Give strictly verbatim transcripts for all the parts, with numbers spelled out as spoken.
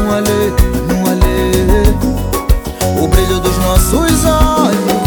Anualê, anualê, o brilho dos nossos olhos.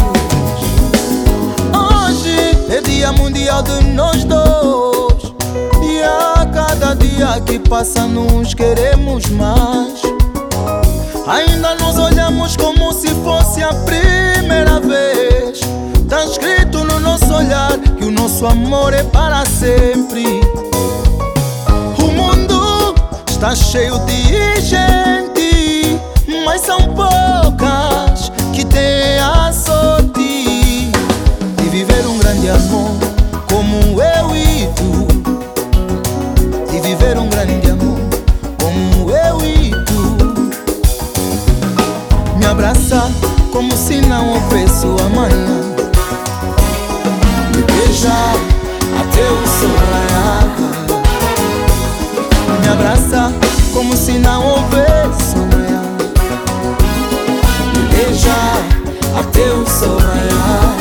Hoje é dia mundial de nós dois, e a cada dia que passa nos queremos mais. Ainda nos olhamos como se fosse a primeira vez. Tá escrito no nosso olhar que o nosso amor é para sempre. O mundo está cheio de gente, mas são poucas que têm a sorte de viver um grande amor como eu e tu. De viver um grande amor como eu e tu. Me abraçar como se não houvesse amanhã. Me beijar até o sol raiar. Me abraçar como se não houvesse amanhã. Me beijar até o sol raiar.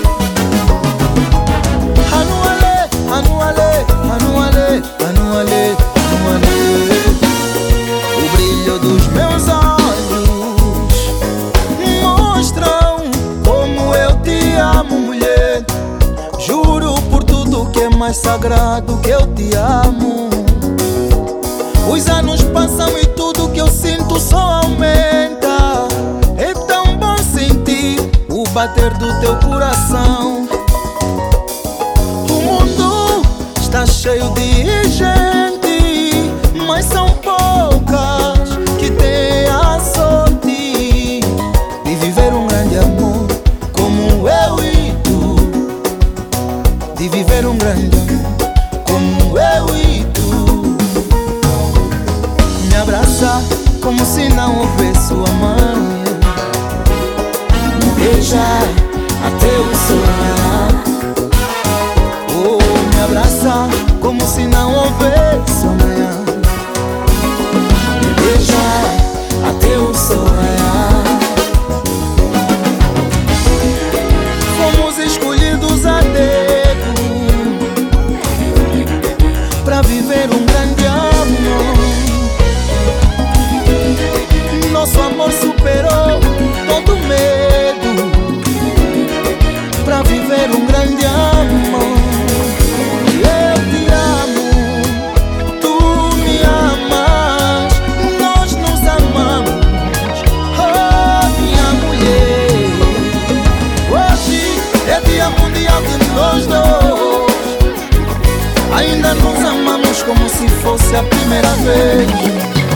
Anualê, anualê, anualê, anualê, anualê, o brilho dos meus olhos mostram como eu te amo, mulher. Juro por tudo que é mais sagrado que eu te amo. Os anos passam e tudo que eu sinto só aumenta. É tão bom sentir o bater do teu coração. O mundo está cheio de gente, mas são poucas que têm a sorte de viver um grande amor como eu e tu. De viver um grande amor como eu e tu. Me abraçar como se não houvesse amanhã. Me beijar até o sol raiar. Oh, me abraçar como se não houvesse amanhã. Me beijar até o sol raiar. Fomos escolhidos a dedo pra viver um grande amor. Nosso amor superou todo medo pra viver um grande amor. Eu te amo, tu me amas, nós nos amamos, oh minha mulher. Hoje é dia mundial de nós dois. Ainda nos amamos como se fosse a primeira vez.